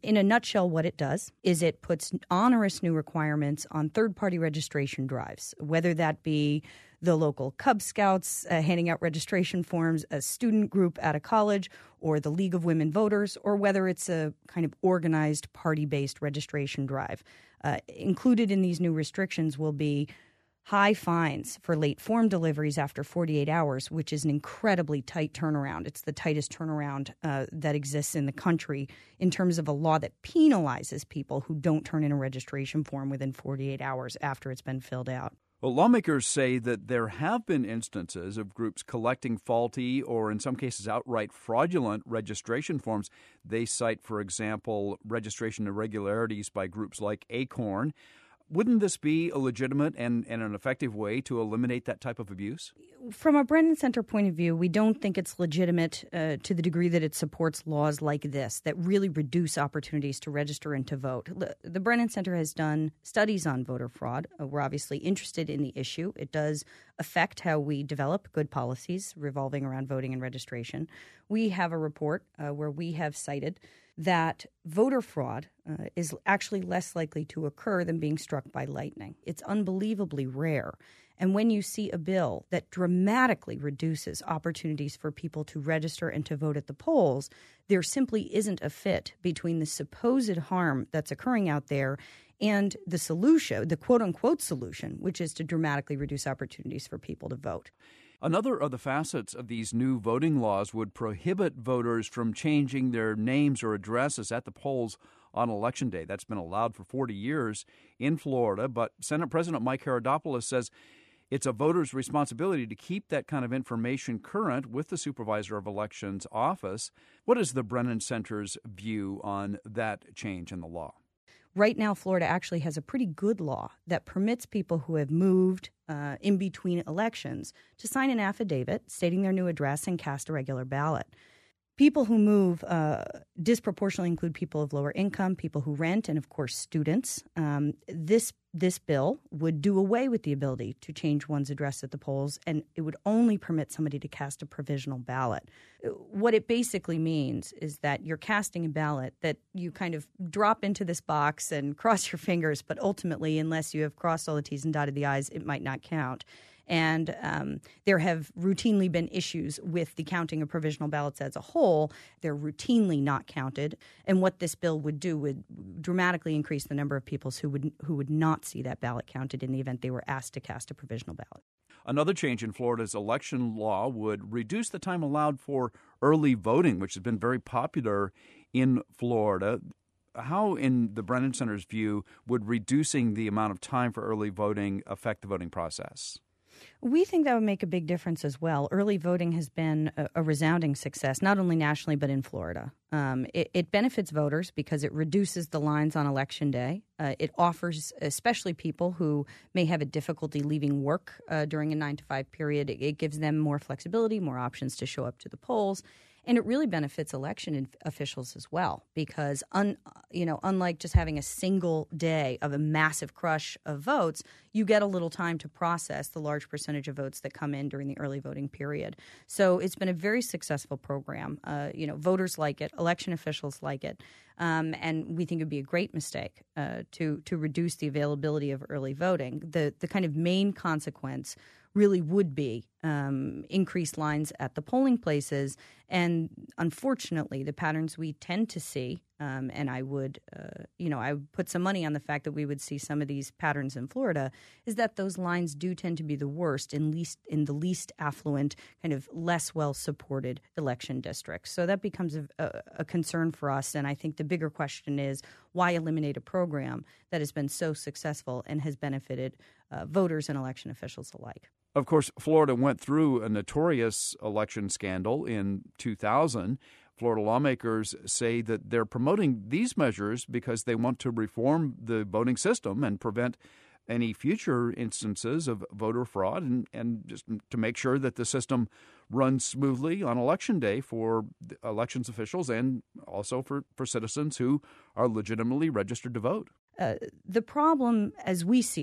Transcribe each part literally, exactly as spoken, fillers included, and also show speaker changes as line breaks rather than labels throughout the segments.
in a nutshell, what it does is it puts onerous new requirements on third-party registration drives, whether that be the local Cub Scouts uh, handing out registration forms, a student group at a college, or the League of Women Voters, or whether it's a kind of organized party-based registration drive. Uh, included in these new restrictions will be high fines for late form deliveries after forty-eight hours, which is an incredibly tight turnaround. It's the tightest turnaround uh, that exists in the country in terms of a law that penalizes people who don't turn in a registration form within forty-eight hours after it's been filled out.
Well, lawmakers say that there have been instances of groups collecting faulty or, in some cases, outright fraudulent registration forms. They cite, for example, registration irregularities by groups like ACORN. Wouldn't this be a legitimate and, and an effective way to eliminate that type of abuse?
From a Brennan Center point of view, we don't think it's legitimate uh, to the degree that it supports laws like this that really reduce opportunities to register and to vote. The, the Brennan Center has done studies on voter fraud. Uh, we're obviously interested in the issue. It does affect how we develop good policies revolving around voting and registration. We have a report uh, where we have cited that voter fraud uh, is actually less likely to occur than being struck by lightning. It's unbelievably rare. And when you see a bill that dramatically reduces opportunities for people to register and to vote at the polls, there simply isn't a fit between the supposed harm that's occurring out there and the solution, the quote-unquote solution, which is to dramatically reduce opportunities for people to vote.
Another of the facets of these new voting laws would prohibit voters from changing their names or addresses at the polls on Election Day. That's been allowed for forty years in Florida, but Senate President Mike Herodopoulos says it's a voter's responsibility to keep that kind of information current with the Supervisor of Elections office. What is the Brennan Center's view on that change in the law?
Right now, Florida actually has a pretty good law that permits people who have moved uh, in between elections to sign an affidavit stating their new address and cast a regular ballot. People who move uh, disproportionately include people of lower income, people who rent, and, of course, students. Um, this this bill would do away with the ability to change one's address at the polls, and it would only permit somebody to cast a provisional ballot. What it basically means is that you're casting a ballot that you kind of drop into this box and cross your fingers, but ultimately, unless you have crossed all the T's and dotted the I's, it might not count. And um, there have routinely been issues with the counting of provisional ballots as a whole. They're routinely not counted. And what this bill would do would dramatically increase the number of people who would who would not see that ballot counted in the event they were asked to cast a provisional ballot.
Another change in Florida's election law would reduce the time allowed for early voting, which has been very popular in Florida. How, in the Brennan Center's view, would reducing the amount of time for early voting affect the voting process?
We think that would make a big difference as well. Early voting has been a, a resounding success, not only nationally but in Florida. Um, it, it benefits voters because it reduces the lines on Election Day. Uh, it offers, especially people who may have a difficulty leaving work uh, during a nine to five period, it, it gives them more flexibility, more options to show up to the polls. And it really benefits election officials as well because, un, you know, unlike just having a single day of a massive crush of votes, you get a little time to process the large percentage of votes that come in during the early voting period. So it's been a very successful program. Uh, you know, voters like it, election officials like it, um, and we think it would be a great mistake uh, to to reduce the availability of early voting. The the kind of main consequence really would be um, increased lines at the polling places. And unfortunately, the patterns we tend to see, um, and I would, uh, you know, I would put some money on the fact that we would see some of these patterns in Florida, is that those lines do tend to be the worst in least in the least affluent, kind of less well-supported election districts. So that becomes a, a, a concern for us. And I think the bigger question is, why eliminate a program that has been so successful and has benefited uh, voters and election officials alike?
Of course, Florida went through a notorious election scandal in two thousand. Florida lawmakers say that they're promoting these measures because they want to reform the voting system and prevent any future instances of voter fraud and, and just to make sure that the system runs smoothly on Election Day for elections officials and also for, for citizens who are legitimately registered to vote.
Uh, the problem, as we see it,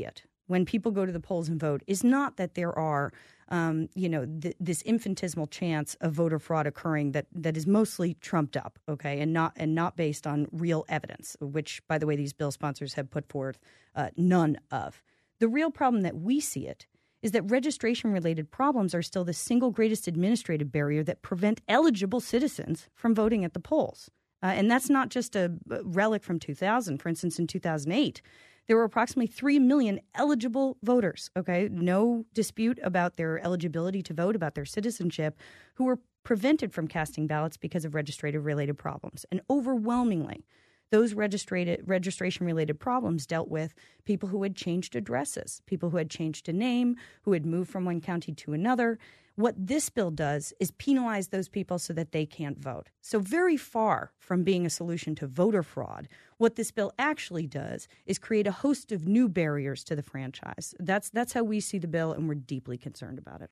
when people go to the polls and vote is not that there are, um, you know, th- this infinitesimal chance of voter fraud occurring that that is mostly trumped up, okay, and not and not based on real evidence, which, by the way, these bill sponsors have put forth uh, none of. The real problem that we see it is that registration-related problems are still the single greatest administrative barrier that prevent eligible citizens from voting at the polls. Uh, and that's not just a relic from two thousand. For instance, in two thousand eight, there were approximately three million eligible voters, okay, no dispute about their eligibility to vote, about their citizenship, who were prevented from casting ballots because of registration-related problems. And overwhelmingly, those registration-related problems dealt with people who had changed addresses, people who had changed a name, who had moved from one county to another. What this bill does is penalize those people so that they can't vote. So very far from being a solution to voter fraud, what this bill actually does is create a host of new barriers to the franchise. That's that's how we see the bill, and we're deeply concerned about it.